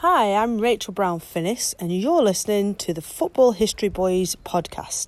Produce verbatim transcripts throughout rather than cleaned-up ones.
Hi, I'm Rachel Brown-Finnis, and you're listening to the Football History Boys podcast.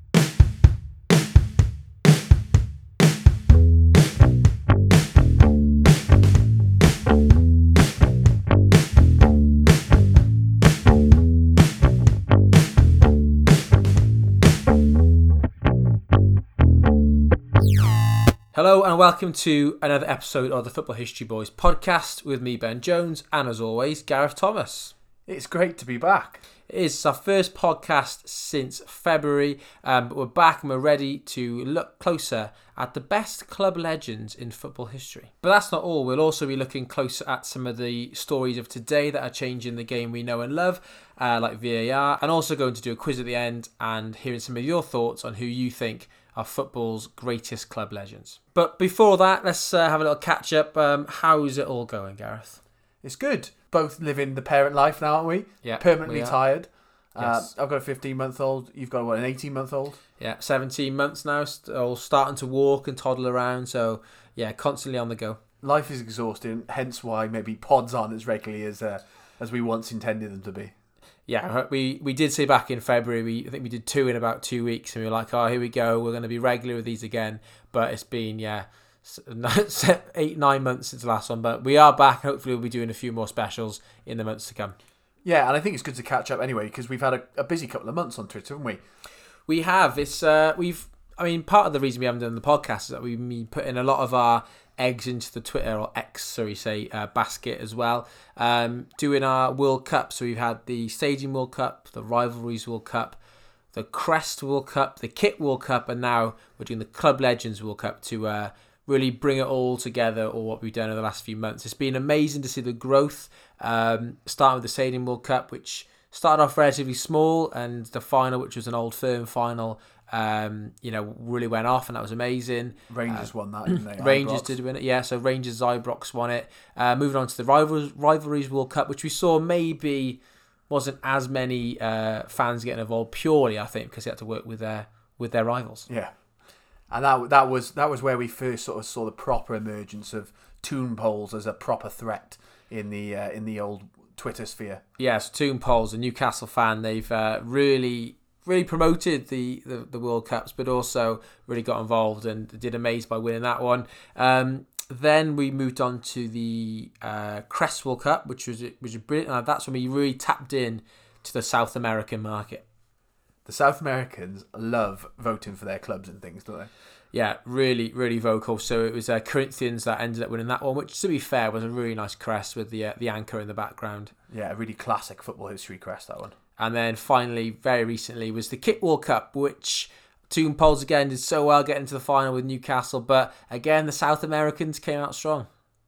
Hello and welcome to another episode of the Football History Boys podcast with me, Ben Jones, and as always, Gareth Thomas. It's great to be back. It is our first podcast since February, um, but we're back and we're ready to look closer at the best club legends in football history. But that's not all. We'll also be looking closer at some of the stories of today that are changing the game we know and love, uh, like V A R, and also going to do a quiz at the end and hearing some of your thoughts on who you think are football's greatest club legends. But before that, let's uh, have a little catch up. Um, how's it all going, Gareth? It's good. Both living the parent life now, aren't we? Yeah. Permanently we tired. Yes. Uh, I've got a fifteen month old. You've got, what, an eighteen month old? Yeah, seventeen months now, st- all starting to walk and toddle around. So, yeah, constantly on the go. Life is exhausting, hence why maybe pods aren't as regularly as uh, as we once intended them to be. Yeah, we, we did say back in February, we I think we did two in about two weeks, and we were like, oh, here we go, we're going to be regular with these again. But it's been, yeah, eight, nine months since the last one. But we are back. Hopefully we'll be doing a few more specials in the months to come. Yeah, and I think it's good to catch up anyway, because we've had a, a busy couple of months on Twitter, haven't we? We have. It's uh, we've. I mean, part of the reason we haven't done the podcast is that we've been putting a lot of our eggs into the Twitter or X, sorry, say uh, basket as well. Um, doing our World Cup, so we've had the Stadium World Cup, the Rivalries World Cup, the Crest World Cup, the Kit World Cup, and now we're doing the Club Legends World Cup to uh, really bring it all together, or what we've done over the last few months. It's been amazing to see the growth. Um, starting with the Stadium World Cup, which started off relatively small, and the final, which was an Old Firm final, um, you know, really went off, and that was amazing. Rangers uh, won that, didn't they? Rangers did win it, yeah. So Rangers Ibrox won it. Uh, moving on to the Rival- Rivalries World Cup, which we saw maybe wasn't as many uh, fans getting involved purely, I think, because they had to work with their with their rivals. Yeah, and that that was that was where we first sort of saw the proper emergence of Toon Polls as a proper threat in the uh, in the old Twitter sphere. Yes, Toon Polls, a Newcastle fan, they've uh, really. really promoted the, the, the World Cups, but also really got involved and did amazing by winning that one. Um, then we moved on to the uh, Crest World Cup, which was which was brilliant. Uh, that's when we really tapped in to the South American market. The South Americans love voting for their clubs and things, don't they? Yeah, really, really vocal. So it was uh, Corinthians that ended up winning that one, which, to be fair, was a really nice crest with the uh, the anchor in the background. Yeah, a really classic football history crest, that one. And then finally, very recently, was the Kit World Cup, which Toon Polls again did so well getting to the final with Newcastle. But again, the South Americans came out strong.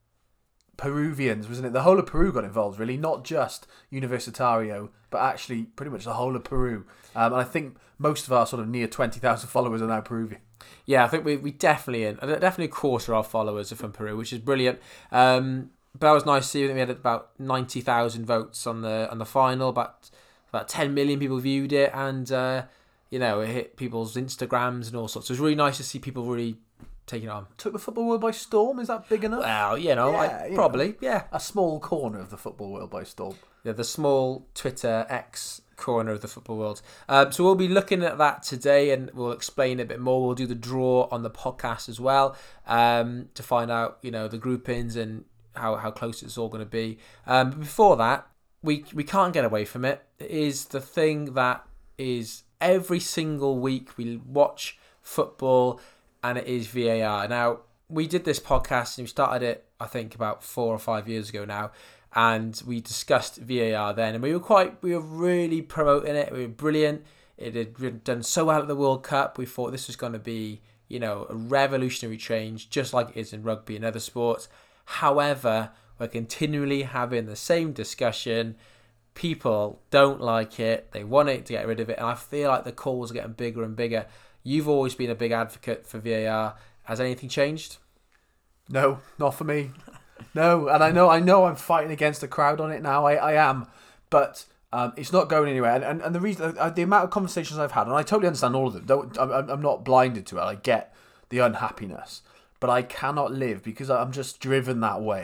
Peruvians, wasn't it? The whole of Peru got involved, really. Not just Universitario, but actually pretty much the whole of Peru. Um, and I think most of our sort of near twenty thousand followers are now Peruvian. Yeah, I think we we definitely, in, definitely a quarter of our followers are from Peru, which is brilliant. Um, but that was nice to see. I think we had about ninety thousand votes on the on the final, about... About ten million people viewed it, and uh, you know, it hit people's Instagrams and all sorts. So it was really nice to see people really taking it on. Took the football world by storm. Is that big enough? Well, you know, yeah, I, you probably, know, yeah. A small corner of the football world by storm. Yeah, the small Twitter X corner of the football world. Um, so we'll be looking at that today, and we'll explain a bit more. We'll do the draw on the podcast as well, um, to find out, you know, the groupings and how how close it's all going to be. Um, but before that, we we can't get away from it. It is the thing that is every single week we watch football, and it is V A R. Now, we did this podcast and we started it, I think, about four or five years ago now, and we discussed V A R then, and we were quite, we were really promoting it. We were brilliant. It had done so well at the World Cup. We thought this was going to be, you know, a revolutionary change, just like it is in rugby and other sports. However, we're continually having the same discussion. People don't like it. They want it to get rid of it. And I feel like the calls are getting bigger and bigger. You've always been a big advocate for V A R. Has anything changed? No, not for me. No, and I know I know I'm fighting against the crowd on it now. I, I am. But um, it's not going anywhere. And, and, and the reason, uh, the amount of conversations I've had, and I totally understand all of them. Don't, I'm, I'm not blinded to it. I get the unhappiness. But I cannot live, because I'm just driven that way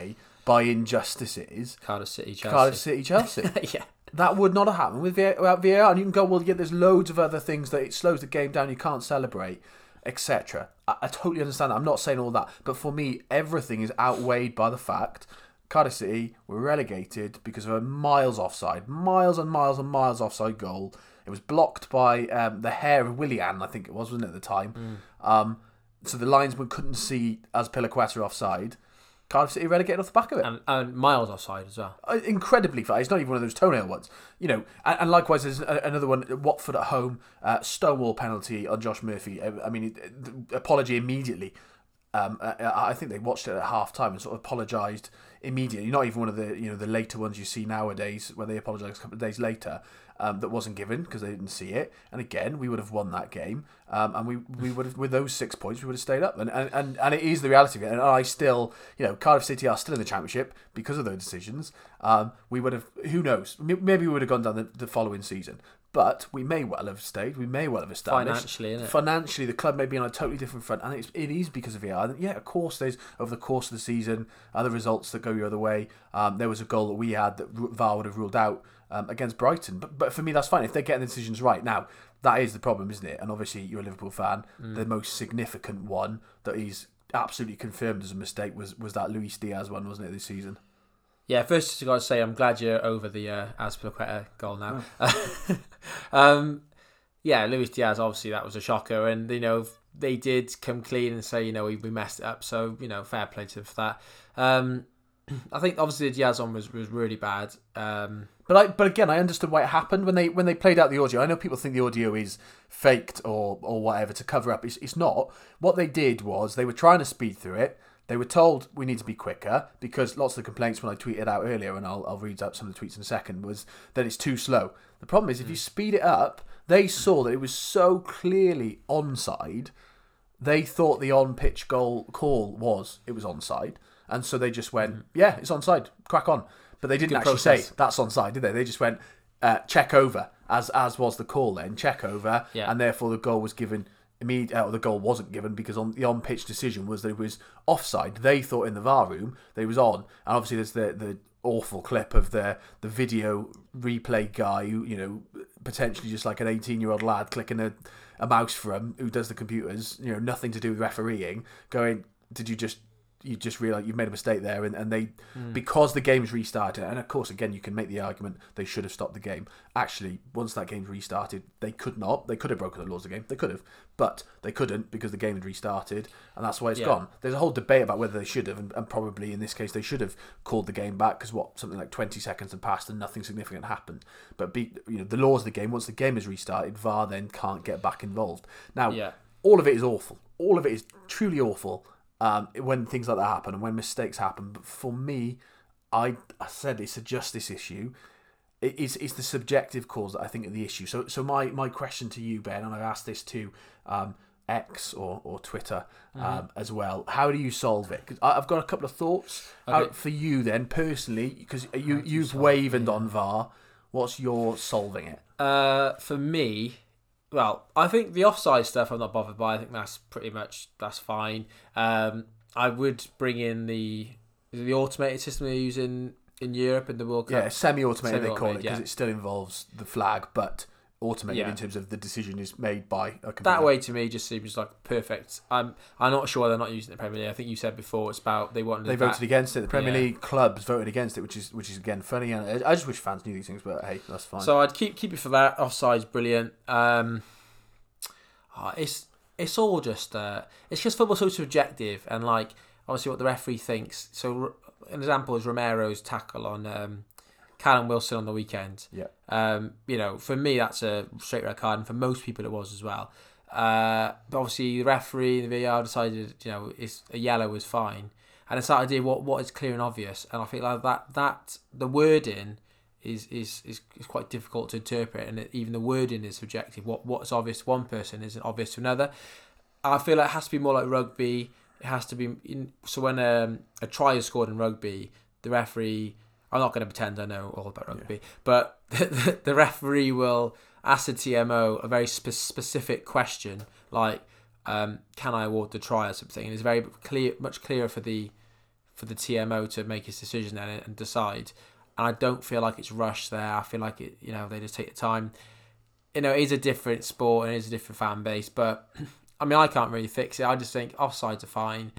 by injustices. Cardiff City, Chelsea. Cardiff City, Chelsea. yeah. That would not have happened with V- without V A R. And you can go, well, yeah, there's loads of other things that it slows the game down, you can't celebrate, et cetera. I, I totally understand that. I'm not saying all that. But for me, everything is outweighed by the fact Cardiff City were relegated because of a miles offside. Miles and miles and miles offside goal. It was blocked by um, the hair of Willian, I think it was, wasn't it, at the time? Mm. Um, so the linesman couldn't see Azpilicueta offside. Cardiff City relegated off the back of it. And, and miles offside as well. Uh, incredibly far. It's not even one of those toenail ones. You know, and, and likewise, there's a, another one, Watford at home, uh, Stonewall penalty on Josh Murphy. I, I mean, the apology immediately. Um, I, I think they watched it at half time and sort of apologised immediately. Not even one of the you know the later ones you see nowadays where they apologise a couple of days later. Um, that wasn't given because they didn't see it. And again, we would have won that game. Um, and we, we would have, with those six points, we would have stayed up. And, and, and, and it is the reality of it. And I still, you know, Cardiff City are still in the Championship because of those decisions. Um, we would have, who knows, maybe we would have gone down the, the following season. But we may well have stayed. We may well have established. Financially, innit? Financially, the club may be on a totally different front. And it's, it is because of V A R. Yeah, of course, there's, over the course of the season, other results that go your other way. Um, there was a goal that we had that V A R would have ruled out Um, against Brighton, but but for me that's fine if they're getting the decisions right. Now that is the problem, isn't it? And obviously you're a Liverpool fan. Mm. The most significant one that he's absolutely confirmed as a mistake was was that Luis Diaz one, wasn't it, this season? Yeah, first I got to say I'm glad you're over the uh, Azpilicueta goal now. Oh. um, yeah, Luis Diaz, obviously that was a shocker, and you know they did come clean and say you know we, we messed it up, so you know fair play to them for that. Um, I think obviously the Diaz one was, was really bad. Um, But I, but again, I understood why it happened when they when they played out the audio. I know people think the audio is faked or or whatever to cover up. It's it's not. What they did was they were trying to speed through it. They were told we need to be quicker because lots of the complaints when I tweeted out earlier, and I'll I'll read out some of the tweets in a second, was that it's too slow. The problem is if mm. you speed it up, they saw that it was so clearly onside. They thought the on-pitch goal call was it was onside, and so they just went, mm. yeah, it's onside, crack on. But they didn't Good actually process. say that's onside, did they? They just went uh, check over, as as was the call then, check over, yeah. and therefore the goal was given immediate. Uh, the goal wasn't given because on the on pitch decision was that it was offside. They thought in the V A R room that it was on, and obviously there's the the awful clip of the the video replay guy who you know potentially just like an eighteen year old lad clicking a a mouse from who does the computers, you know, nothing to do with refereeing, going, did you just. You just realise you've made a mistake there, and, and they mm. because the game's restarted, and of course again you can make the argument they should have stopped the game. Actually, once that game's restarted, they could not. They could have broken the laws of the game. They could have, but they couldn't because the game had restarted, and that's why it's yeah. gone. There's a whole debate about whether they should have, and, and probably in this case they should have called the game back because what something like twenty seconds had passed and nothing significant happened. But be, you know the laws of the game. Once the game is restarted, V A R then can't get back involved. Now, yeah. all of it is awful. All of it is truly awful. Um, when things like that happen and when mistakes happen. But for me, I, I said it's a justice issue. It, it's, it's the subjective cause that I think are the issue. So so my, my question to you, Ben, and I asked this to um, X or, or Twitter um, mm-hmm. as well, how do you solve it? 'Cause I've got a couple of thoughts okay. out for you then, personally, because you, you've wavered on V A R. What's your solving it? Uh, for me... Well, I think the offside stuff I'm not bothered by. I think that's pretty much, that's fine. Um, I would bring in the the automated system they're using in Europe in the World Cup. Yeah, semi-automated, semi-automated they call it, because yeah. it still involves the flag, but automated yeah. in terms of the decision is made by a computer. That way to me just seems like perfect. I'm I'm not sure they're not using the Premier League. I think you said before it's about they wanted they voted that. against it. The Premier yeah. League clubs voted against it, which is which is again funny. And I just wish fans knew these things, but hey, that's fine. So I'd keep keep it for that. Offside's brilliant. Um, oh, it's it's all just uh, it's just football so subjective, and like obviously what the referee thinks. So an example is Romero's tackle on. Um, Callum Wilson on the weekend. Yeah. Um, you know, for me that's a straight red card, and for most people it was as well. Uh, but obviously the referee, the V A R decided, you know, it's a yellow was fine, and it's that idea what what is clear and obvious. And I feel like that that the wording is is is, is quite difficult to interpret, and it, even the wording is subjective. What what's obvious to one person isn't obvious to another. I feel like it has to be more like rugby. It has to be in, so when um, a try is scored in rugby, the referee. I'm not going to pretend I know all about rugby, yeah. but the, the referee will ask the T M O a very spe- specific question, like, um, "Can I award the try?" or something. And it's very clear, much clearer for the for the T M O to make his decision and, and decide. And I don't feel like it's rushed there. I feel like it, you know, they just take the time. You know, it is a different sport and it is a different fan base, but I mean, I can't really fix it. I just think offsides are fine,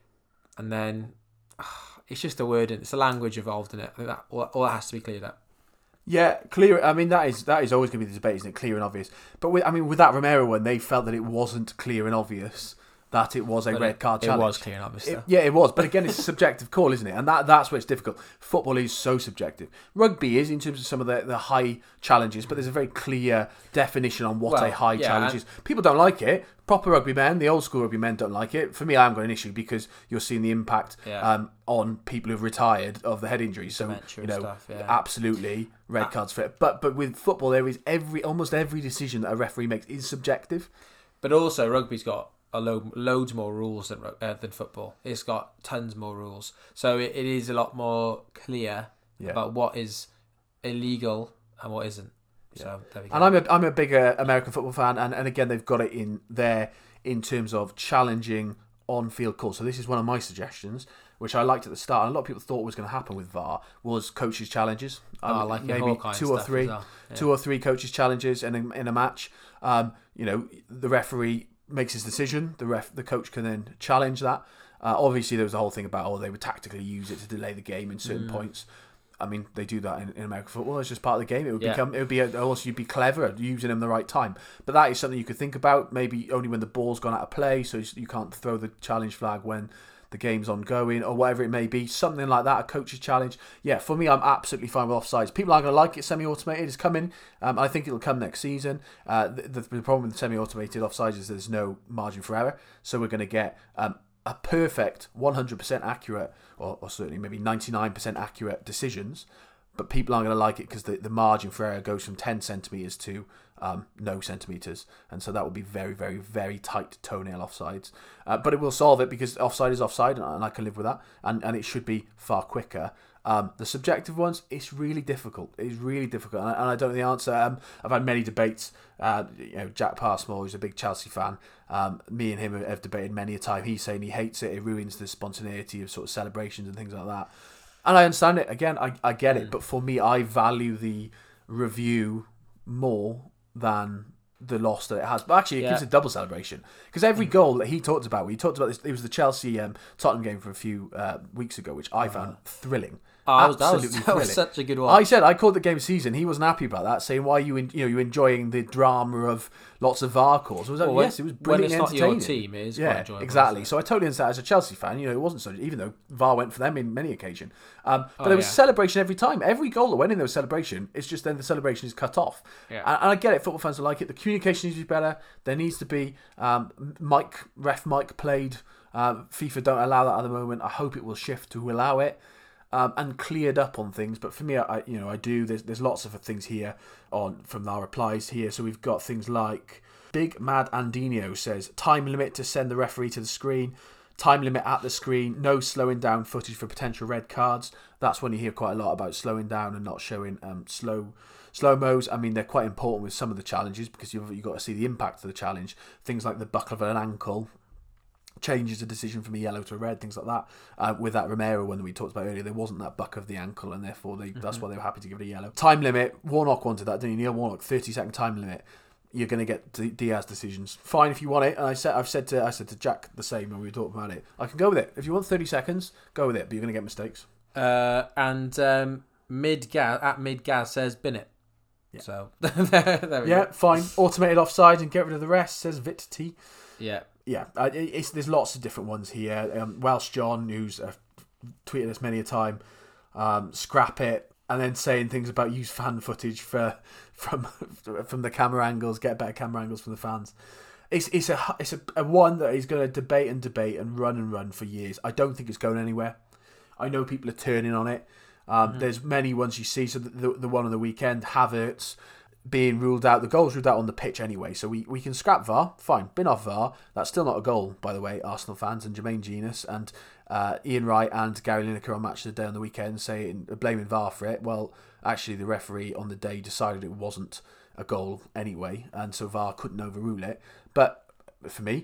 and then uh, it's just a word and it's a language involved in it. I think that all, all that has to be cleared up. Yeah, clear. I mean, that is that is always going to be the debate, isn't it? Clear and obvious. But with, I mean, with that Romero one, they felt that it wasn't clear and obvious that it was a But red it, card it challenge. was clear and obvious. It- though. yeah, it was. But again, it's a subjective call, isn't it? And that that's where it's difficult. Football is so subjective. Rugby is in terms of some of the, the high challenges, but there's a very clear definition on what Well, a high yeah, challenge is. People don't like it. Proper rugby men, the old school rugby men don't like it. For me, I haven't got an issue because you're seeing the impact Yeah. um, on people who've retired of the head injuries. So, Dementia you and know, stuff, yeah. absolutely red cards for it. But but with football, there is every almost every decision that a referee makes is subjective. But also, rugby's got a load, loads more rules than uh, than football. It's got tons more rules, so it, it is a lot more clear Yeah. about what is illegal and what isn't. So there we go. And I'm a I'm a bigger American football fan, and, and again they've got it in there in terms of challenging on-field calls. So this is one of my suggestions, which I liked at the start, and a lot of people thought was going to happen with V A R, was coaches' challenges. Oh, I like it. maybe Hawkeye two or stuff three, as well. Yeah. two or three coaches' challenges, and in, in a match, um, you know, the referee makes his decision. The ref, the coach can then challenge that. Uh, obviously, there was a whole thing about oh, they would tactically use it to delay the game in certain Mm. points. I mean, they do that in, in American football. It's just part of the game. It would Yeah. become. It would be a, also you'd be clever at using them the right time. But that is something you could think about. Maybe only when the ball's gone out of play, so you can't throw the challenge flag when the game's ongoing or whatever it may be. Something like that, a coach's challenge. Yeah, for me, I'm absolutely fine with offsides. People aren't going to like it semi-automated. It's coming. Um, I think it'll come next season. Uh, the, the, the problem with semi-automated offsides is there's no margin for error. So we're going to get um, a perfect one hundred percent accurate, or, or certainly maybe ninety-nine percent accurate decisions. But people aren't going to like it because the, the margin for error goes from ten centimetres to um, no centimetres. And so that will be very, very, very tight toenail offsides. Uh, but it will solve it because offside is offside, and, and I can live with that. And, and it should be far quicker. Um, the subjective ones, it's really difficult. It's really difficult. And I, and I don't know the answer. Um, I've had many debates. Uh, you know, Jack Passmore, who's a big Chelsea fan, um, me and him have, have debated many a time. He's saying he hates it. It ruins the spontaneity of sort of celebrations and things like that. And I understand it. Again, I, I get it. But for me, I value the review more than the loss that it has. But actually, it Yeah. gives a double celebration. Because every goal that he talked about, he talked about this, it was the Chelsea um, Tottenham game from a few uh, weeks ago, which I found thrilling. Oh, that was, that, was, Absolutely that was thrilling. such a good one. I said I called the game season. He wasn't happy about that, saying why you en- you know you enjoying the drama of lots of V A R calls. I was like, Well, when- yes, it was when brilliant, it's not your entertaining. team, it is yeah, quite enjoyable, exactly. isn't it? So I totally understand. As a Chelsea fan, you know, it wasn't so. Even though V A R went for them in many occasions, um, but Oh, there was yeah. celebration every time. Every goal that went in, there was celebration. It's just then the celebration is cut off. Yeah. And, and I get it. Football fans don't like it. The communication needs to be better. There needs to be um, mic ref mic played. Um, FIFA don't allow that at the moment. I hope it will shift to allow it. Um, and cleared up on things, but for me, I you know I do. There's there's lots of things here on from our replies here. So we've got things like Big Mad Andino says time limit to send the referee to the screen, time limit at the screen, no slowing down footage for potential red cards. That's when you hear quite a lot about slowing down and not showing um slow slow mos. I mean, they're quite important with some of the challenges because you've you got to see the impact of the challenge. Things like the buckle of an ankle changes the decision from a yellow to a red, things like that. Uh, with that Romero one that we talked about earlier, there wasn't that buck of the ankle, and therefore they, mm-hmm. that's why they were happy to give it a yellow. Time limit, Warnock wanted that, didn't you? Neil Warnock, thirty second time limit. You're going to get D- Diaz decisions. Fine if you want it. And I said, I've said to I said to Jack the same when we were talking about it. I can go with it. If you want thirty seconds, go with it, but you're going to get mistakes. Uh, and um, mid gas at mid gas says bin it. Yeah. So there, there we Yeah, go. fine. Automated offside and get rid of the rest, says Vit T. Yeah. Yeah, uh, it's, there's lots of different ones here. Um, Welsh John, who's uh, tweeted us many a time, um, scrap it, and then saying things about use fan footage for from from the camera angles, get better camera angles from the fans. It's it's a it's a, a one that is going to debate and debate and run and run for years. I don't think it's going anywhere. I know people are turning on it. Um, mm-hmm. There's many ones you see. So the, the the one on the weekend, Havertz being ruled out. The goal's ruled out on the pitch anyway, so we, we can scrap V A R. Fine, bin off V A R. That's still not a goal, by the way, Arsenal fans and Jermaine Genius and uh, Ian Wright and Gary Lineker on Match of the Day on the weekend saying blaming V A R for it. Well, actually, the referee on the day decided it wasn't a goal anyway, and so V A R couldn't overrule it. But for me,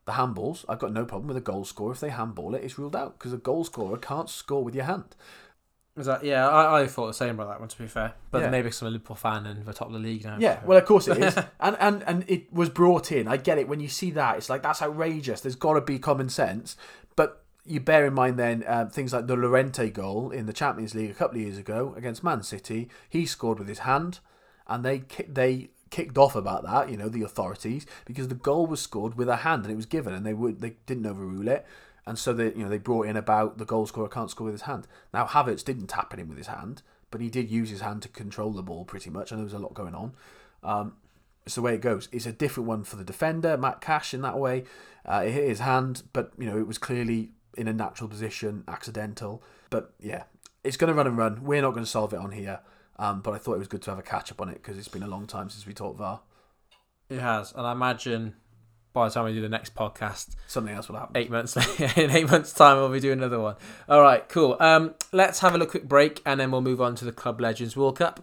the handballs, I've got no problem with a goal scorer. If they handball it, it's ruled out because a goal scorer can't score with your hand. Is that, yeah, I, I thought the same about that one, to be fair. But Yeah. maybe because I'm a Liverpool fan and we're top of the league now. Yeah, so. well, of course it is. and, and and it was brought in. I get it. When you see that, it's like, that's outrageous. There's got to be common sense. But you bear in mind then uh, things like the Llorente goal in the Champions League a couple of years ago against Man City. He scored with his hand, and they ki- they kicked off about that, you know, the authorities, because the goal was scored with a hand and it was given, and they would they didn't overrule it. And so they, you know, they brought in about the goal scorer can't score with his hand. Now Havertz didn't tap it in with his hand, but he did use his hand to control the ball pretty much, and there was a lot going on. Um, it's the way it goes. It's a different one for the defender, Matt Cash, in that way. Uh, it hit his hand, but you know it was clearly in a natural position, accidental. But yeah, it's going to run and run. We're not going to solve it on here, um, but I thought it was good to have a catch up on it because it's been a long time since we talked V A R. It has, and I imagine by the time we do the next podcast, something else will happen. Eight months in eight months' time, we'll be doing another one. All right, cool. Um, let's have a little quick break, and then we'll move on to the Club Legends World Cup.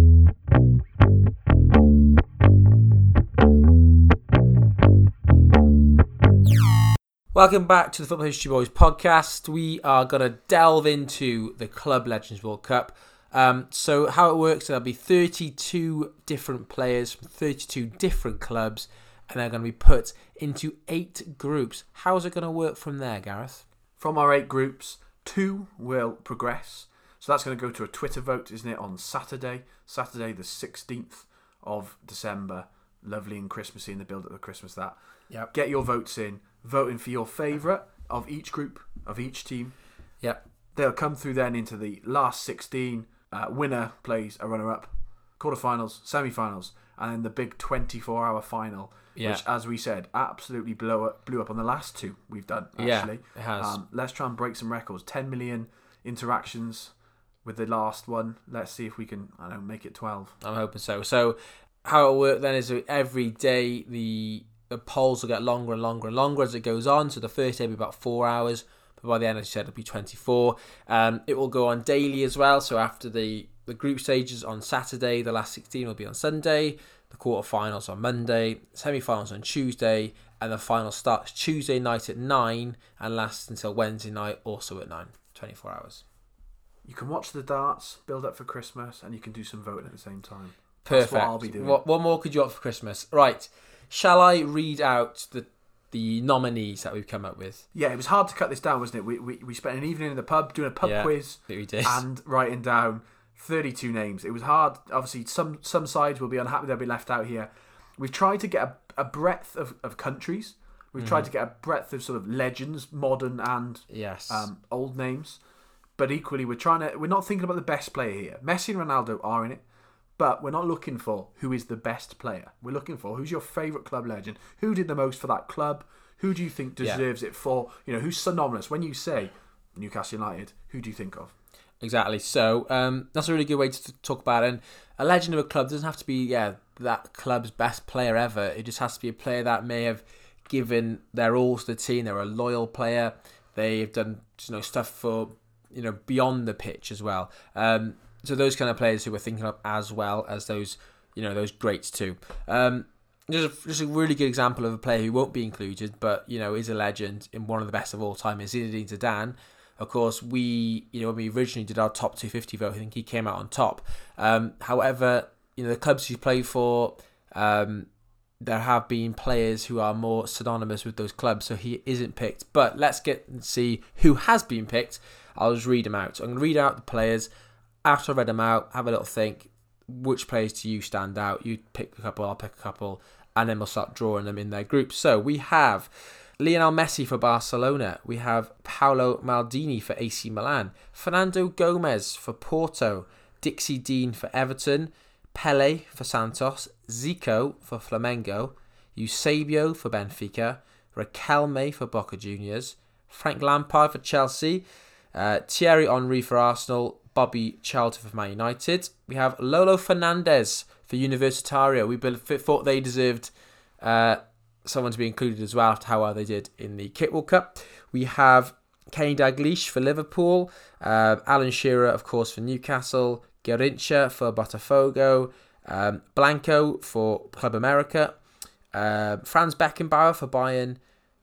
Welcome back to the Football History Boys podcast. We are going to delve into the Club Legends World Cup. Um, so how it works, there'll be thirty-two different players from thirty-two different clubs, and they're going to be put into eight groups. How's it going to work from there, Gareth? From our eight groups, two will progress. So that's going to go to a Twitter vote, isn't it, on Saturday, Saturday the sixteenth of December. Lovely and Christmassy in the build-up of Christmas, that. Yep. Get your votes in. Vote in for your favourite of each group, of each team. Yep. They'll come through then into the last sixteen. Uh, winner plays a runner-up, quarterfinals, semi-finals, and then the big twenty-four hour final, yeah. which, as we said, absolutely blew up, blew up on the last two we've done, actually. Yeah, it has. Um, let's try and break some records. ten million interactions with the last one. Let's see if we can, I don't know, make it twelve. I'm hoping so. So how it works then is every day the the polls will get longer and longer and longer as it goes on. So the first day will be about four hours. But by the end, as you said, it'll be twenty-four. Um, it will go on daily as well. So after the, the group stages on Saturday, the last sixteen will be on Sunday, the quarterfinals on Monday, semi-finals on Tuesday, and the final starts Tuesday night at nine and lasts until Wednesday night, also at nine. twenty-four hours. You can watch the darts, build up for Christmas, and you can do some voting at the same time. Perfect. That's what I'll be doing. What, what more could you opt for Christmas? Right. Shall I read out the the nominees that we've come up with? Yeah, it was hard to cut this down, wasn't it? We we, we spent an evening in the pub doing a pub yeah, quiz we did. and writing down thirty-two names. It was hard. Obviously, some some sides will be unhappy they'll be left out here. We've tried to get a, a breadth of, of countries. We've mm. tried to get a breadth of sort of legends, modern and yes. um, old names. But equally, we're trying to. We're not thinking about the best player here. Messi and Ronaldo are in it. But we're not looking for who is the best player. We're looking for who's your favourite club legend. Who did the most for that club? Who do you think deserves yeah. it for? You know, who's synonymous? When you say Newcastle United, who do you think of? Exactly. So um, that's a really good way to talk about it. And a legend of a club doesn't have to be yeah that club's best player ever. It just has to be a player that may have given their all to the team. They're a loyal player. They've done you know stuff for you know beyond the pitch as well. Um, So those kind of players who we're thinking of as well as those, you know, those greats too. Um, just a, just a really good example of a player who won't be included, but you know is a legend in one of the best of all time is Zinedine Zidane. Of course, we, you know, when we originally did our top two fifty vote, I think he came out on top. Um, however, you know, the clubs he's played for, um, there have been players who are more synonymous with those clubs, so he isn't picked. But let's get and see who has been picked. I'll just read them out. So I'm going to read out the players. After I read them out, have a little think. Which players to you stand out? You pick a couple, I'll pick a couple, and then we'll start drawing them in their groups. So we have Lionel Messi for Barcelona. We have Paolo Maldini for A C Milan. Fernando Gomez for Porto. Dixie Dean for Everton. Pele for Santos. Zico for Flamengo. Eusebio for Benfica. Riquelme for Boca Juniors. Frank Lampard for Chelsea. Uh, Thierry Henry for Arsenal. Bobby Charlton for Man United. We have Lolo Fernandez for Universitario. We thought they deserved uh, someone to be included as well after how well they did in the Kit World Cup. We have Kenny Dalglish for Liverpool. Uh, Alan Shearer, of course, for Newcastle. Garrincha for Botafogo. Um, Blanco for Club America. Uh, Franz Beckenbauer for Bayern.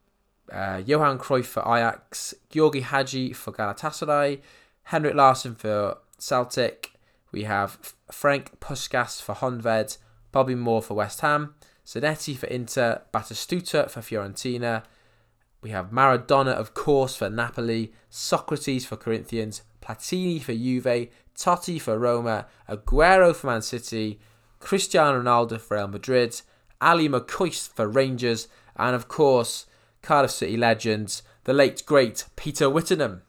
uh, Johan Cruyff for Ajax, Georgi Hagi for Galatasaray, Henrik Larsson for Celtic. We have Frank Puskas for Honved, Bobby Moore for West Ham, Zanetti for Inter, Batistuta for Fiorentina. We have Maradona, of course, for Napoli, Socrates for Corinthians, Platini for Juve, Totti for Roma, Aguero for Man City, Cristiano Ronaldo for Real Madrid, Ali McCoist for Rangers, and of course, Cardiff City legends, the late, great Peter Whittingham.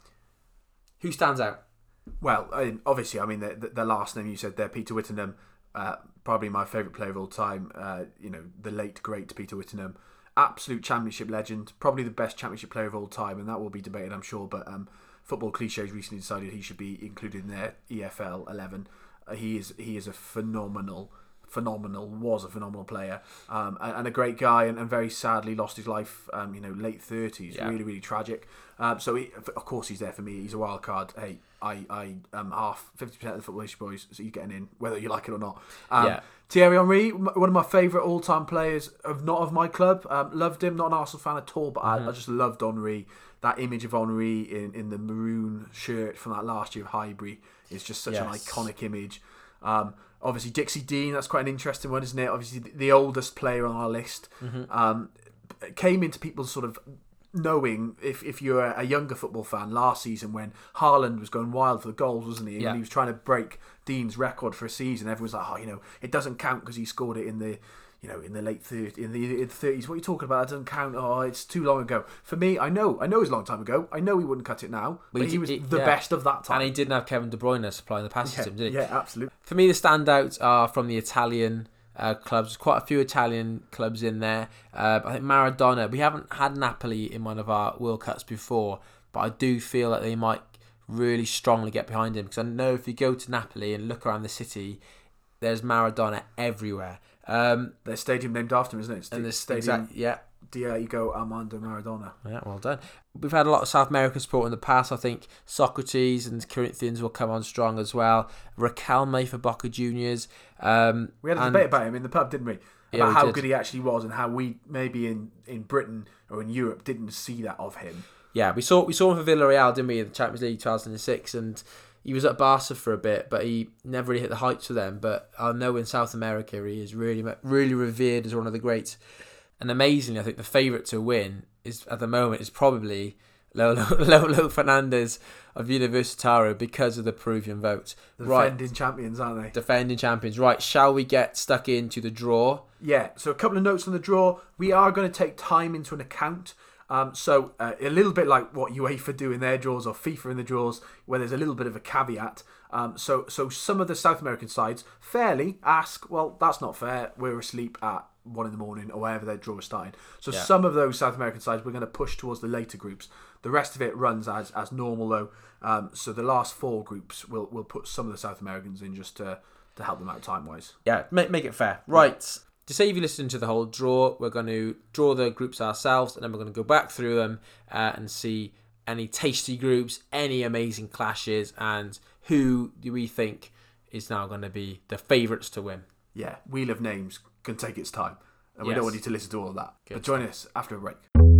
Who stands out? Well, I, obviously, I mean, the, the, the last name you said there, Peter Whittingham, uh, probably my favourite player of all time. Uh, you know, the late, great Peter Whittingham. Absolute championship legend. Probably the best championship player of all time, and that will be debated, I'm sure. But um, Football Clichés recently decided he should be included in their E F L eleven. Uh, he is he is a phenomenal, phenomenal, was a phenomenal player, um, and, and a great guy, and, and very sadly lost his life, um, you know, late thirties. Yeah. Really, really tragic. Um, so, he, of course, he's there for me. He's a wild card. Hey, I, I am half, fifty percent of the Football History Boys, so you're getting in, whether you like it or not. Um, yeah. Thierry Henry, one of my favourite all-time players, of not of my club. Um, loved him, not an Arsenal fan at all, but mm-hmm. I, I just loved Henry. That image of Henry in, in the maroon shirt from that last year of Highbury is just such yes. an iconic image. Um, obviously, Dixie Dean, that's quite an interesting one, isn't it? Obviously, the, the oldest player on our list. Mm-hmm. Um, came into people's sort of knowing, if if you're a younger football fan, last season when Haaland was going wild for the goals, wasn't he? Yeah. And he was trying to break Dean's record for a season. Everyone's like, oh, you know, it doesn't count because he scored it in the, you know, in the late thirties, in the thirties. What are you talking about? It doesn't count. Oh, it's too long ago. For me, I know, I know it was a long time ago. I know he wouldn't cut it now, but, but he, he was he, the yeah. best of that time. And he didn't have Kevin De Bruyne supplying the passes yeah, to him, did he? Yeah, absolutely. For me, the standouts are from the Italian Uh, clubs. There's quite a few Italian clubs in there. Uh, I think Maradona, we haven't had Napoli in one of our World Cups before, but I do feel that they might really strongly get behind him, because I know if you go to Napoli and look around the city, there's Maradona everywhere. Um, There's a stadium named after him, isn't it? It's and the the stadium, exact, yeah. Diego Armando Maradona. Yeah, well done. We've had a lot of South American support in the past. I think Socrates and Corinthians will come on strong as well. Riquelme for Boca Juniors. Um, we had a and, debate about him in the pub, didn't we? About yeah, we how did. good he actually was, and how we maybe in, in Britain or in Europe didn't see that of him. Yeah, we saw we saw him for Villarreal, didn't we, in the Champions League two thousand six, and he was at Barca for a bit, but he never really hit the heights for them. But I know in South America he is really, really revered as one of the greats. And amazingly, I think the favourite to win is at the moment is probably Lolo, Lolo Fernandez of Universitario, because of the Peruvian vote. The right. defending champions, aren't they? Defending champions. Right, shall we get stuck into the draw? Yeah, so a couple of notes on the draw. We are going to take time into an account. Um, so uh, a little bit like what UEFA do in their draws, or FIFA in the draws, where there's a little bit of a caveat. Um, so so some of the South American sides fairly ask, well, that's not fair. We're asleep at one in the morning, or wherever their draw is starting. So yeah. some of those South American sides we're going to push towards the later groups. The rest of it runs as as normal though. Um, so the last four groups we'll we'll put some of the South Americans in just to to help them out time wise. Yeah, make make it fair. Right. Yeah. To save you listening to the whole draw, we're going to draw the groups ourselves, and then we're going to go back through them uh, and see any tasty groups, any amazing clashes, and who do we think is now going to be the favourites to win. Yeah, Wheel of Names can take its time, and we yes. don't want you to listen to all of that. Good but join us after a break.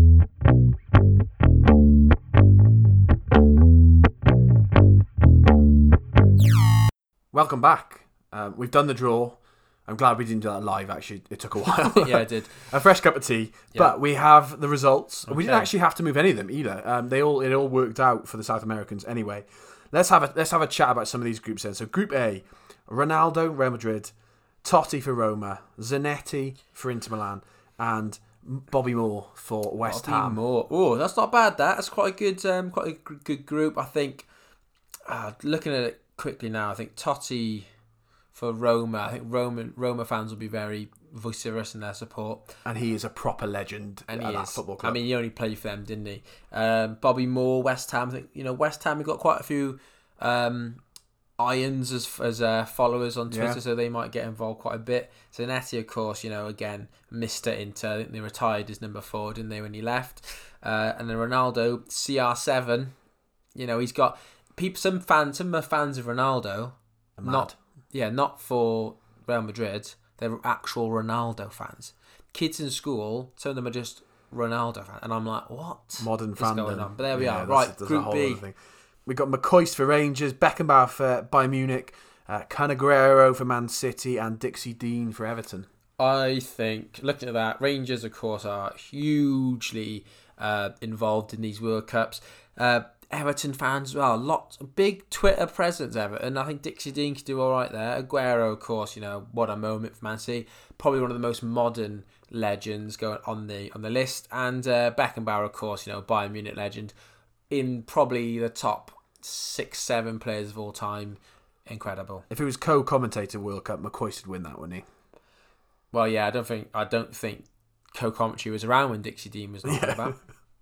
Welcome back. Uh, we've done the draw. I'm glad we didn't do that live, actually. It took a while. Yeah, it did. A fresh cup of tea. Yeah. But we have the results. Okay. We didn't actually have to move any of them either. Um, they all It all worked out for the South Americans anyway. Let's have a let's have a chat about some of these groups then. So Group A, Ronaldo, Real Madrid, Totti for Roma, Zanetti for Inter Milan, and Bobby Moore for West Bobby Ham. Moore. Oh, that's not bad. That. That's quite a good, um, quite a good group. I think, uh, looking at it quickly now, I think Totti for Roma. I think Roma Roma fans will be very vociferous in their support. And he is a proper legend and at he that is. football club. I mean, he only played for them, didn't he? Um, Bobby Moore, West Ham. I think, you know, West Ham, we've got quite a few um, Irons as as uh, followers on Twitter, yeah. so they might get involved quite a bit. Zanetti, of course, you know, again, Mister Inter. I think they retired as number four, didn't they, when he left? Uh, and then Ronaldo, C R seven. You know, he's got people. Some fans, some are fans of Ronaldo. Not, yeah, not for Real Madrid. They're actual Ronaldo fans. Kids in school, some of them are just Ronaldo fan. And I'm like, what? Modern is fandom. going on? But there we Yeah, are. that's- Right, that's a Group whole B. other thing. We got McCoist for Rangers, Beckenbauer for Bayern Munich, uh, Cannavaro for Man City, and Dixie Dean for Everton. I think, looking at that, Rangers, of course, are hugely uh, involved in these World Cups. Uh, Everton fans as well, lots, big Twitter presence, Everton. I think Dixie Dean could do all right there. Aguero, of course, you know, what a moment for Man City. Probably one of the most modern legends going on the on the list. And uh, Beckenbauer, of course, you know, Bayern Munich legend, in probably the top six, seven players of all time. Incredible. If it was co-commentator World Cup, McCoist would win that, wouldn't he? Well, yeah, I don't think I don't think co-commentary was around when Dixie Dean was talking Yeah. about.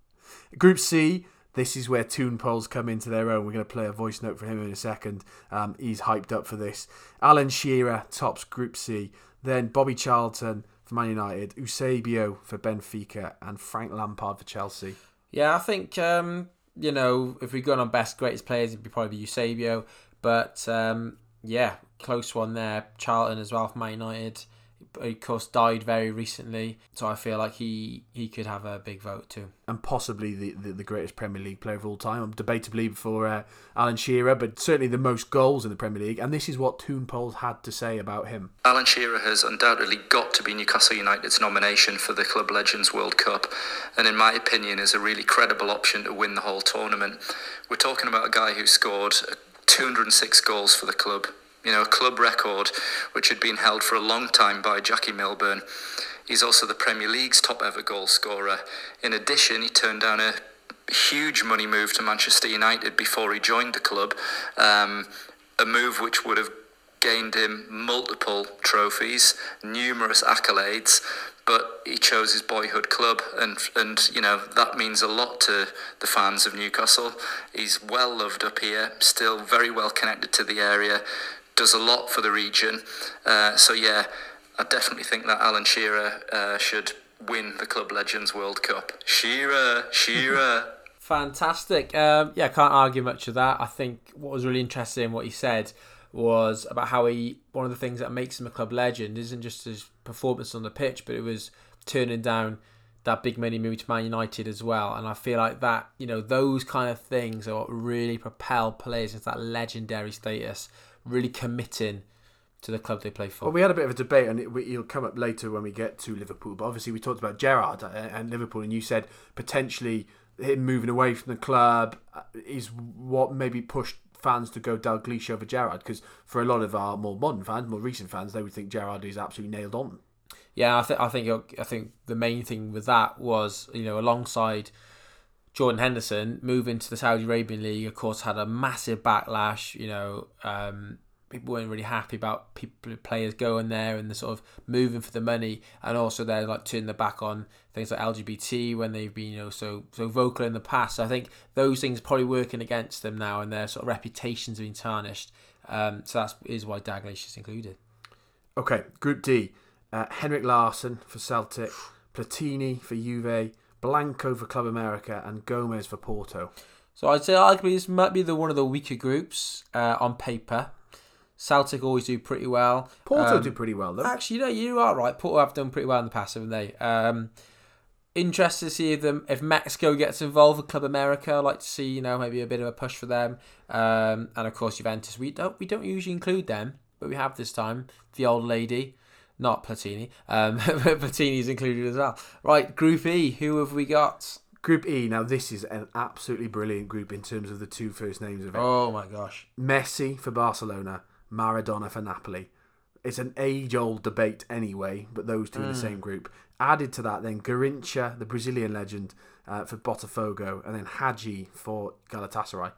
Group C, this is where Toon Polls come into their own. We're going to play a voice note for him in a second. Um, he's hyped up for this. Alan Shearer tops Group C. Then Bobby Charlton for Man United, Eusebio for Benfica, and Frank Lampard for Chelsea. Yeah, I think um, you know, if we're going on best greatest players, it'd be probably Eusebio. But um, yeah, close one there. Charlton as well for Man United. Of course, died very recently, so I feel like he, he could have a big vote too. And possibly the, the, the greatest Premier League player of all time. Debatably before uh, Alan Shearer, but certainly the most goals in the Premier League. And this is what Toon Polls had to say about him. Alan Shearer has undoubtedly got to be Newcastle United's nomination for the Club Legends World Cup, and in my opinion is a really credible option to win the whole tournament. We're talking about a guy who scored two hundred six goals for the club. You know, a club record which had been held for a long time by Jackie Milburn. He's also the Premier League's top ever goal scorer. In addition, he turned down a huge money move to Manchester United before he joined the club, um, a move which would have gained him multiple trophies, numerous accolades, but he chose his boyhood club, and and you know that means a lot to the fans of Newcastle. He's well loved up here, still very well connected to the area, does a lot for the region. Uh, so yeah, I definitely think that Alan Shearer uh, should win the Club Legends World Cup. Shearer, Shearer. Fantastic. Um, yeah, can't argue much of that. I think what was really interesting in what he said was about how he, one of the things that makes him a club legend isn't just his performance on the pitch, but it was turning down that big money move to Man United as well. And I feel like that, you know, those kind of things are what really propel players into that legendary status, really committing to the club they play for. Well, we had a bit of a debate, and it, it'll come up later when we get to Liverpool. But obviously, we talked about Gerrard and Liverpool, and you said potentially him moving away from the club is what maybe pushed fans to go Dalglish over Gerrard, because for a lot of our more modern fans, more recent fans, they would think Gerrard is absolutely nailed on. Yeah, I think I think I think the main thing with that was, you know, alongside Jordan Henderson moving to the Saudi Arabian League, of course, had a massive backlash. You know, um, people weren't really happy about people players going there and the sort of moving for the money, and also they're like turning their back on things like L G B T when they've been, you know, so so vocal in the past. So I think those things are probably working against them now, and their sort of reputations have been tarnished. Um, so that is why Dalglish is included. Okay, Group D. Uh, Henrik Larsson for Celtic, Platini for Juve, Blanco for Club America, and Gomez for Porto. So I'd say arguably this might be the one of the weaker groups uh, on paper. Celtic always do pretty well. Porto um, do pretty well, though. Actually, no, you are right. Porto have done pretty well in the past, haven't they? Um, interested to see if them if Mexico gets involved with Club America. I'd like to see, you know, maybe a bit of a push for them. Um, and of course, Juventus. We don't we don't usually include them, but we have this time. The old lady. Not Platini, um, but Platini's included as well. Right, Group E, who have we got? Group E, now this is an absolutely brilliant group in terms of the two first names of it. Oh my gosh. Messi for Barcelona, Maradona for Napoli. It's an age-old debate anyway, but those two mm. in the same group. Added to that then, Garrincha, the Brazilian legend, uh, for Botafogo, and then Hadji for Galatasaray.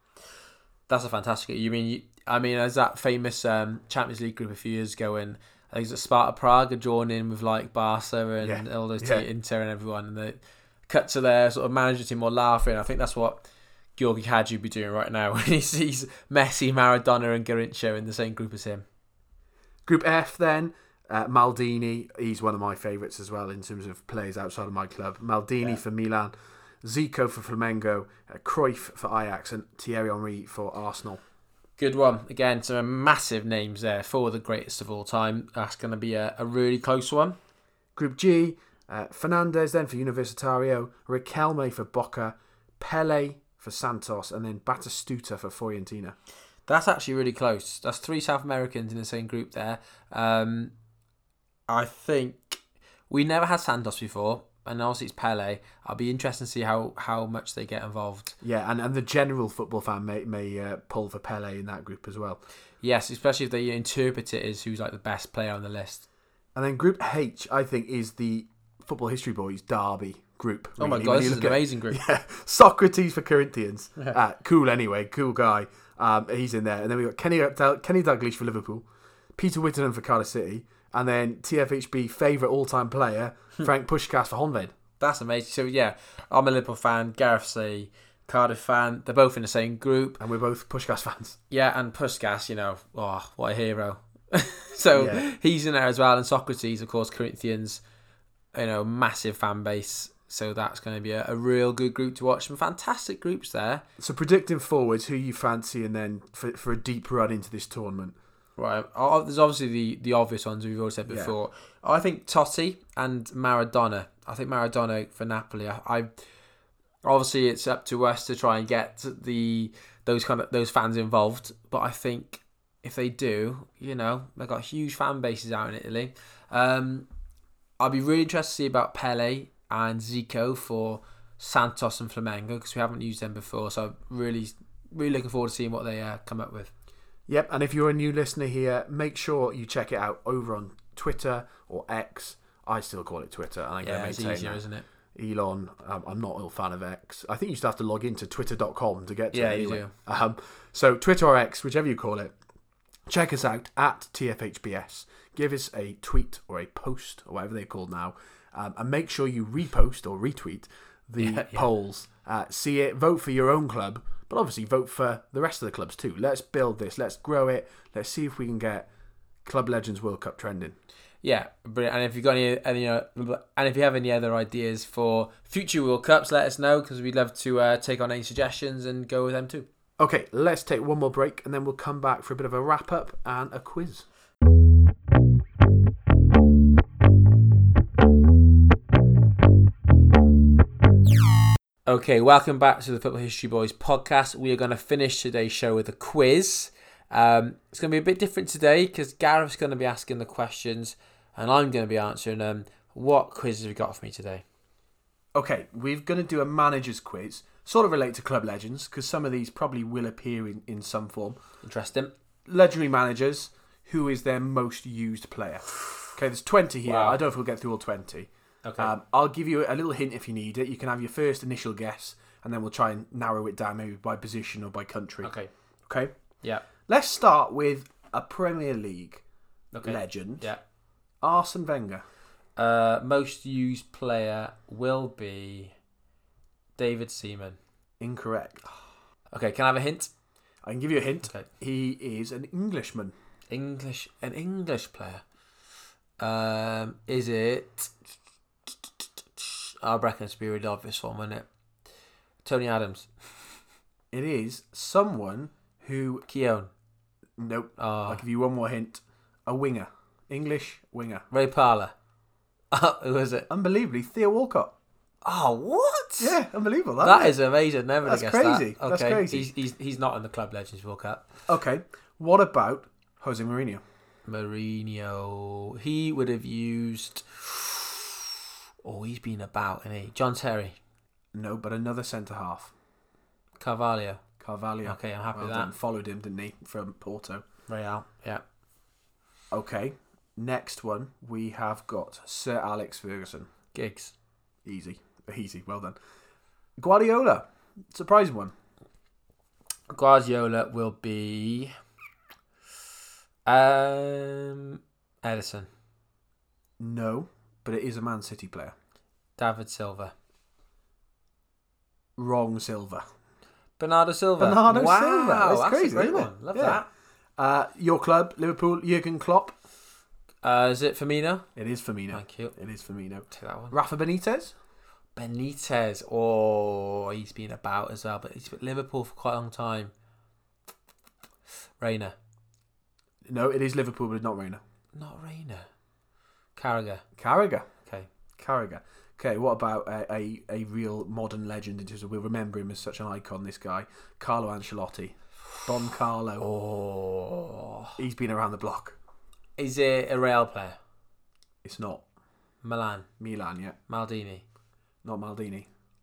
That's a fantastic. You mean, I mean, there's that famous um, Champions League group a few years ago, and I think it was Sparta Prague are drawn in with like Barca and yeah. all those yeah. Inter and everyone, and they cut to their sort of manager team all laughing. I think that's what Georgi Hadji would be doing right now when he sees Messi, Maradona, and Garrincha in the same group as him. Group F then, uh, Maldini. He's one of my favourites as well in terms of players outside of my club. Maldini yeah. for Milan, Zico for Flamengo, uh, Cruyff for Ajax, and Thierry Henry for Arsenal. Good one. Again, some massive names there for the greatest of all time. That's going to be a, a really close one. Group G, Uh, Fernandez then for Universitario, Riquelme for Boca, Pele for Santos, and then Batistuta for Fiorentina. That's actually really close. That's three South Americans in the same group there. Um, I think we never had Santos before, and obviously it's Pele. I'll be interested to see how, how much they get involved. Yeah, and, and the general football fan may may uh, pull for Pele in that group as well. Yes, especially if they interpret it as who's like the best player on the list. And then Group H, I think, is the Football History Boys derby group. Oh my really, god, when this you is an look at- amazing group. Yeah, Socrates for Corinthians. Uh, cool anyway, cool guy. Um, he's in there. And then we got Kenny Kenny Dalglish for Liverpool, Peter Whittingham for Cardiff City, and then T F H B favourite all-time player, Frank Puskás for Honved. That's amazing. So yeah, I'm a Liverpool fan, Gareth's a Cardiff fan. They're both in the same group. And we're both Puskás fans. Yeah, and Puskás, you know, oh, what a hero. so Yeah. he's in there as well. And Socrates, of course, Corinthians, you know, massive fan base. So that's going to be a, a real good group to watch. Some fantastic groups there. So predicting forwards, who you fancy, and then for, for a deep run into this tournament. Right. Oh, there's obviously the, the obvious ones we've already said before. Yeah. I think Totti and Maradona. I think Maradona for Napoli. I, I obviously it's up to us to try and get the those kind of those fans involved. But I think if they do, you know, they've got huge fan bases out in Italy. Um, I'll be really interested to see about Pele and Zico for Santos and Flamengo because we haven't used them before. So I'm really, really looking forward to seeing what they uh, come up with. Yep, and if you're a new listener here, make sure you check it out over on Twitter or X. I still call it Twitter, and I'm yeah, going to it's maintain easier, that. isn't it? Elon, um, I'm not a fan of X. I think you still have to log into twitter dot com to get to yeah, it anyway. You do. Um, so Twitter or X, whichever you call it, check us out at T F H B S. Give us a tweet or a post or whatever they're called now, um, and make sure you repost or retweet the Yeah, yeah. polls. Uh, see it, vote for your own club, but obviously vote for the rest of the clubs too. Let's build this. Let's grow it. Let's see if we can get Club Legends World Cup trending. Yeah, brilliant. And if you've got any, any uh, and if you have any other ideas for future World Cups, let us know because we'd love to uh, take on any suggestions and go with them too. Okay, let's take one more break and then we'll come back for a bit of a wrap up and a quiz. Okay, welcome back to the Football History Boys podcast. We are going to finish today's show with a quiz. Um, it's going to be a bit different today because Gareth's going to be asking the questions and I'm going to be answering them. What quiz have you got for me today? Okay, we're going to do a manager's quiz, sort of relate to Club Legends, because some of these probably will appear in, in some form. Interesting. Legendary managers, who is their most used player? Okay, there's twenty here. Wow. I don't know if we'll get through all twenty. Okay. Um, I'll give you a little hint if you need it. You can have your first initial guess, and then we'll try and narrow it down maybe by position or by country. Okay. Okay? Yeah. Let's start with a Premier League Okay. legend, Yeah. Arsene Wenger. Uh, most used player will be David Seaman. Incorrect. Okay, can I have a hint? I can give you a hint. Okay. He is an Englishman. English, an English player. Um, is it? I reckon it's a really obvious one, wouldn't it? Tony Adams. It is someone who... Keown. Nope. Oh. I'll give you one more hint. A winger. English winger. Ray Parlour. Who is it? Unbelievably, Theo Walcott. Oh, what? Yeah, unbelievable. That, That isn't is amazing. Never That's guessed crazy. that. That's Okay. crazy. He's, he's, he's not in the Club Legends World Cup. it? Okay. What about Jose Mourinho? Mourinho. He would have used... Oh, he's been about, isn't he? John Terry. No, but another centre half. Carvalho. Carvalho. Okay, I'm happy well with done. that. Followed him, didn't he, from Porto? Real. Yeah. Okay. Next one, we have got Sir Alex Ferguson. Giggs. Easy. Easy. Well done. Guardiola. Surprising one. Guardiola will be um Edison. No, but it is a Man City player. David Silva. Wrong Silva. Bernardo Silva. Bernardo wow, Silva. That's that's crazy, a great isn't it? one. Love Yeah. that. Uh, your club, Liverpool, Jurgen Klopp. Uh, is it Firmino? It is Firmino. Thank you. It is Firmino. Take that one. Rafa Benitez. Benitez. Oh, he's been about as well, but he's been at Liverpool for quite a long time. Reina. No, it is Liverpool, but it's not Reina. Not Reina. Carragher. Carragher. Okay. Carragher. Okay, what about a, a, a real modern legend in terms of we'll remember him as such an icon, this guy, Carlo Ancelotti. Don Carlo. Oh. He's been around the block. Is it a Real player? It's not. Milan. Milan, yeah. Maldini. Not Maldini.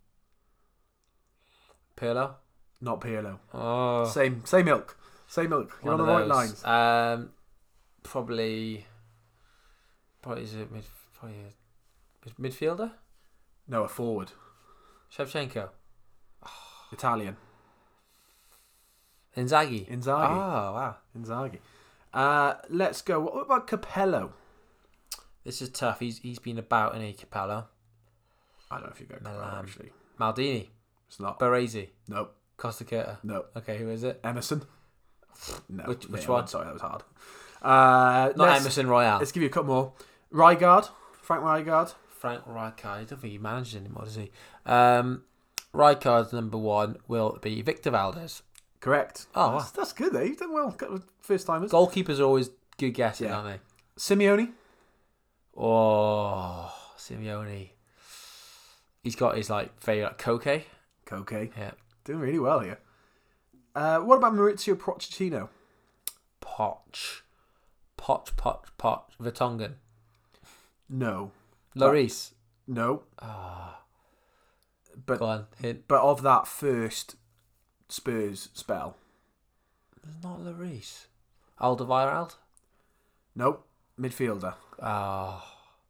Pirlo. Not Pirlo. Oh. Same same ilk. Same ilk. You're One on the of right those. lines. Um, probably. Probably is it mid, probably a mid, midfielder? No, a forward. Shevchenko. Italian. Inzaghi. Inzaghi. Oh, wow. Inzaghi. Uh, let's go. What about Capello? This is tough. He's He's been about in a Capello. I don't know if you go Capello, Milan. actually. Maldini. It's not. Baresi. No. Costa Curta. No. Okay, who is it? Emerson. No. Which- which Yeah, one? Sorry, that was hard. Uh, Not let's, Emerson Royale. Let's give you a couple more. Rijkaard. Frank Rijkaard. Frank Rijkaard. I don't think he managed anymore, does he? Um, Rijkaard's number one will be Victor Valdez. Correct. Oh, wow. that's, that's good. There, you've done well. Couple of first timers. Goalkeepers are always good guessing, Yeah. aren't they? Simeone. Oh, Simeone. He's got his like favourite Koke. Koke. Yeah. Doing really well here. Uh, what about Maurizio Pochettino? Poch. Poch, Poch, Poch. Vertonghen. No. Lloris. No. Ah. But Go on. Hint. but of that first Spurs spell. It's not Lloris. Alderweireld. Nope. Midfielder. Ah.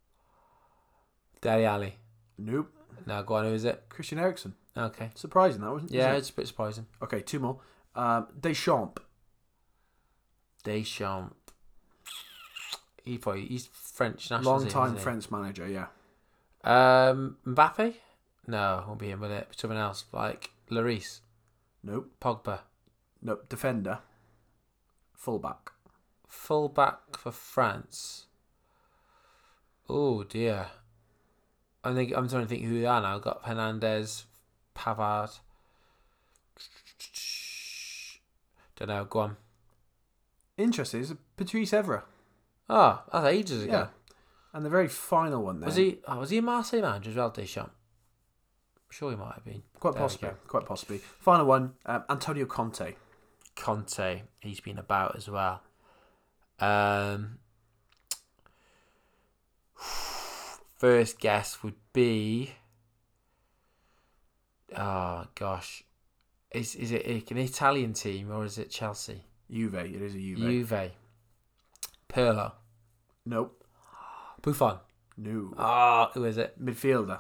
Dele Alli. Nope. Now go on. Who is it? Christian Eriksen. Okay. Surprising that, wasn't it? Yeah, Isn't it's a bit surprising. it? Okay, two more. Um, Deschamps. Deschamps. He probably, he's French national Long team, time isn't he? French manager, yeah. Um, Mbappe? No, won't be him with it. Someone else like Lloris, Nope. Pogba, Nope. Defender. Fullback. full back for France. Oh dear. I think I'm trying to think who they are now. I've got Hernandez, Pavard. Don't know. Go on. Interesting. It's Patrice Evra. Oh, that's ages ago. Yeah. And the very final one then. Was he? Oh, was he a Marseille manager as well, Deschamps? I'm sure he might have been. Quite There we possibly. go. Quite possibly. Final one. Um, Antonio Conte. Conte, he's been about as well. Um, first guess would be, oh gosh, is is it an Italian team or is it Chelsea? Juve. It is a Juve. Juve. Pirlo. Nope. Buffon. No. Ah, who is it? Midfielder.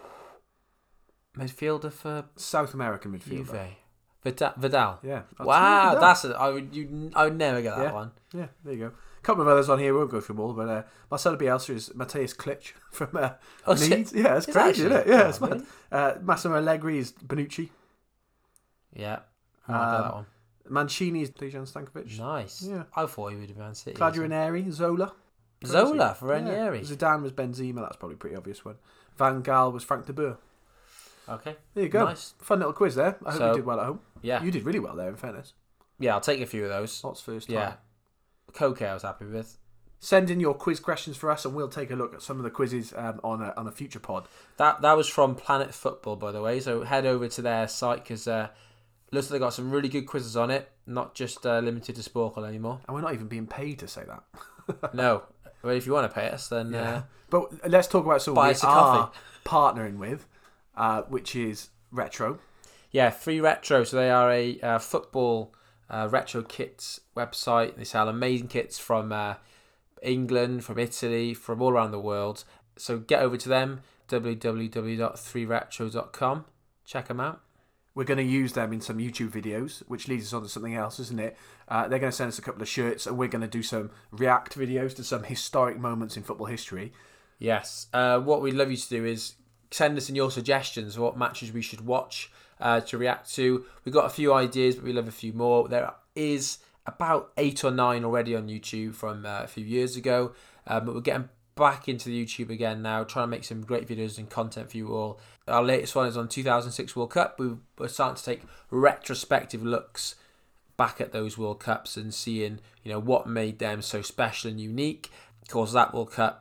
Midfielder for South American midfielder. Juve. Vidal. Vidal. Yeah. Wow, Vidal. that's a, I would you I would never get that Yeah. one. Yeah, there you go. A couple of others on here, we won't go through them all, but uh, Marcelo Bielsa is Mateus Klitsch from uh, Oh, is Leeds. it? Yeah, it's Is crazy, it isn't it? actually? Yeah, Oh, it's mad. really? Uh, Massimo Allegri is Bonucci. Yeah, I might get Um, that one. Mancini is Dejan Stankovic. Nice. yeah. I thought he would have been Man City. Claudio Ranieri, Zola. Zola for Yeah. Ranieri. Zidane was Benzema, that's probably a pretty obvious one. Van Gaal was Frank de Boer. Okay. There you go. Nice. Fun little quiz there. I hope So- you did well at home. Yeah. You did really well there, in fairness. Yeah, I'll take a few of those. Lots first time. Yeah. Koke I was happy with. Send in your quiz questions for us and we'll take a look at some of the quizzes um, on, a, on a future pod. That that was from Planet Football, by the way. So head over to their site because uh, looks like they've got some really good quizzes on it. Not just uh, limited to Sporkle anymore. And we're not even being paid to say that. No. Well, if you want to pay us, then uh, But let's talk about someone Buy we us a are coffee. partnering with, uh, which is Retro. yeah, Free Retro. So they are a uh, football uh, retro kits website. They sell amazing kits from uh, England, from Italy, from all around the world. So get over to them, w w w dot three retro dot com. Check them out. We're going to use them in some YouTube videos, which leads us on to something else, isn't it? Uh, they're going to send us a couple of shirts, and we're going to do some react videos to some historic moments in football history. Yes. Uh, what we'd love you to do is send us in your suggestions of what matches we should watch uh, to react to. We've got a few ideas, but we love a few more. There is about eight or nine already on YouTube from uh, a few years ago, um, but we're getting back into the YouTube again now, trying to make some great videos and content for you all. Our latest one is on two thousand six World Cup. We We're starting to take retrospective looks back at those World Cups and seeing, you know, what made them so special and unique. Of course, that World Cup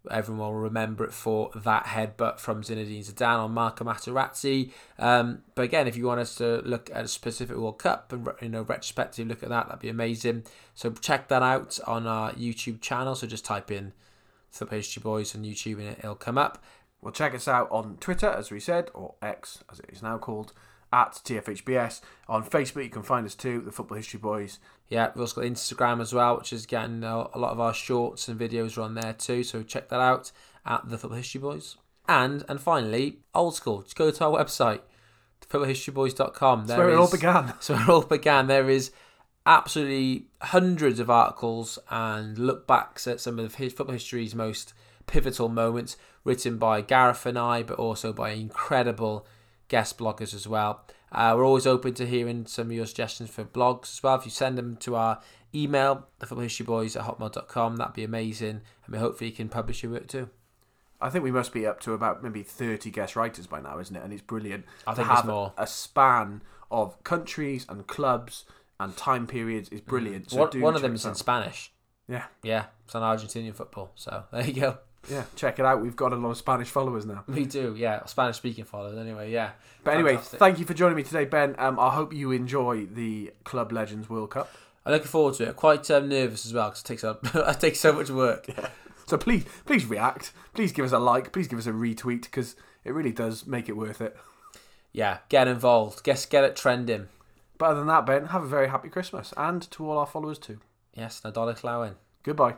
Everyone will remember it for that headbutt from Zinedine Zidane on Marco Materazzi. Um, but again, if you want us to look at a specific World Cup and, you know, retrospective look at that, that'd be amazing. So check that out on our YouTube channel. So just type in Football History Boys on YouTube and it'll come up. Well, check us out on Twitter, as we said, or X, as it is now called, at T F H B S. On Facebook, you can find us too, the Football History Boys. Yeah, we've also got Instagram as well, which is getting a, a lot of our shorts and videos are on there too. So check that out at the Football History Boys. And and finally, old school. Just go to our website, football history boys dot com. That's where it all began. That's where it all began. There is absolutely hundreds of articles and look backs at some of football history's most pivotal moments, written by Gareth and I, but also by incredible guest bloggers as well. Uh, we're always open to hearing some of your suggestions for blogs as well. If you send them to our email, the football history boys at hotmail dot com, that'd be amazing. And we hopefully can publish your work too. I think we must be up to about maybe thirty guest writers by now, isn't it? And it's brilliant I to think have it's more. a span of countries and clubs and time periods is brilliant. So one do one of check them us is in out. Spanish. Yeah. Yeah, it's on Argentinian football. So there you go. Yeah, check it out. We've got a lot of Spanish followers now. We do, yeah. Spanish speaking followers anyway, yeah. But anyway, Fantastic. thank you for joining me today, Ben. Um, I hope you enjoy the Club Legends World Cup. I'm looking forward to it. Quite um, nervous as well because it takes up it takes so much work. Yeah. So please, please react. Please give us a like. Please give us a retweet because it really does make it worth it. Yeah, get involved. Get get it trending. But other than that, Ben, have a very happy Christmas, and to all our followers too. Yes, Nadolig Llawen. Goodbye.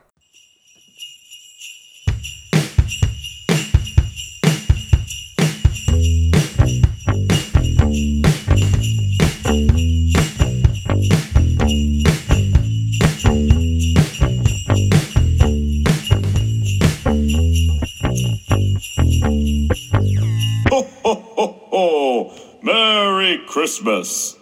Ho, ho, ho, ho! Merry Christmas!